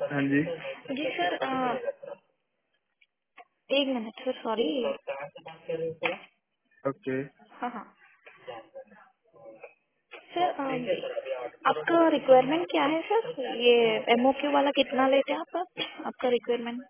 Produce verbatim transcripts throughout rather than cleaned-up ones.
हाँ जी। जी सर, अ, एक मिनट सर, सॉरी। ओके। हाँ हाँ सर, अ, आपका रिक्वायरमेंट क्या है सर? ये एमओक्यू वाला कितना लेते हैं आप? आपका रिक्वायरमेंट?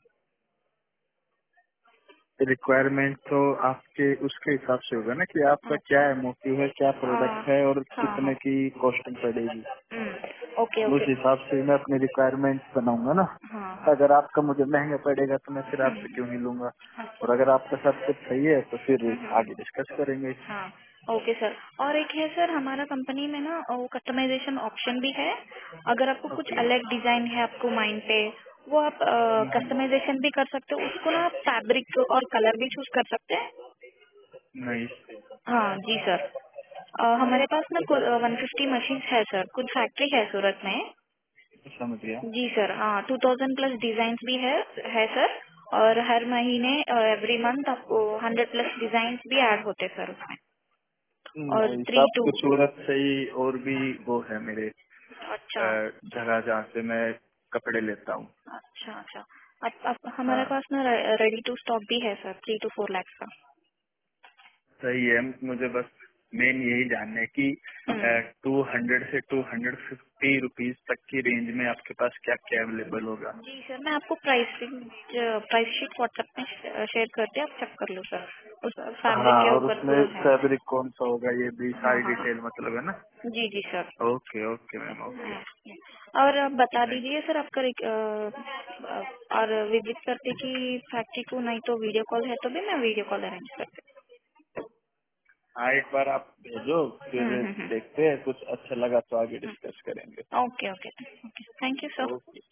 रिक्वायरमेंट तो आपके उसके हिसाब से होगा ना कि आपका क्या अच्छा। एमओक्यू है, क्या हाँ प्रोडक्ट है और हाँ कितने हाँ। की कॉस्टिंग पड़ेगी। हम्म, ओके उस ओके। हिसाब से मैं अपनी रिक्वायरमेंट बनाऊंगा ना। हाँ हाँ। अगर आपका मुझे महंगा पड़ेगा तो मैं फिर आपसे हम्म, क्यों नहीं लूंगा। और अच्छा। अगर आपका सब कुछ सही है तो फिर हम्म, हम्म, आगे डिस्कस करेंगे। हाँ ओके सर। और एक है सर, हमारा कंपनी में ना वो कस्टमाइजेशन ऑप्शन भी है। अगर आपको कुछ ओके। अलग डिजाइन है आपको माइंड पे, वो आप कस्टमाइजेशन भी कर सकते हो। उसको ना आप फैब्रिक और कलर भी चूज कर सकते हैं। नहीं। हाँ जी सर। अ, हमारे पास ना वन फिफ्टी मशीन है सर, कुछ फैक्ट्री है सूरत में। समझ गया। जी सर, हाँ टू थाउजेंड प्लस डिजाइन भी है है सर। और हर महीने एवरी मंथ आपको हंड्रेड प्लस डिजाइन भी ऐड होते सर उसमें। और नहीं, थ्री टू। आपके सूरत से ही और भी वो है मेरे अच्छा अ, जगह जहाँ से मैं कपड़े लेता हूँ। अच्छा अच्छा। आप, आप, हमारे हाँ पास ना रेडी टू स्टॉक भी है sir, three to four lakhs का। सही है। मुझे बस मेन यही जानना है कि हम्म। टू हंड्रेड से टू हंड्रेड फिफ्टी रुपीज तक की रेंज में आपके पास क्या क्या अवेलेबल होगा। जी सर, मैं आपको प्राइसिंग प्राइस शीट व्हाट्सएप में शेयर करते हैं, आप चेक कर लो सर। उस फैब्रिक हाँ के और ऊपर उसमें पूरा है। फैब्रिक कौन सा होगा ये भी हाँ सारी हाँ हाँ। डिटेल मतलब है ना। जी जी sir. Okay okay ma'am okay. हाँ, और आप बता थैंक दीजिए सर आपका रिक- अ, और विजिट करते कि फैक्ट्री को, नहीं तो वीडियो कॉल है तो भी मैं वीडियो कॉल अरेंज करती हाँ एक बार आप भेजो हूँ। फिर हम्म हम्म देखते हैं कुछ अच्छा लगा तो आगे हम्म। डिस्कस करेंगे। Okay okay okay, thank you sir. Okay.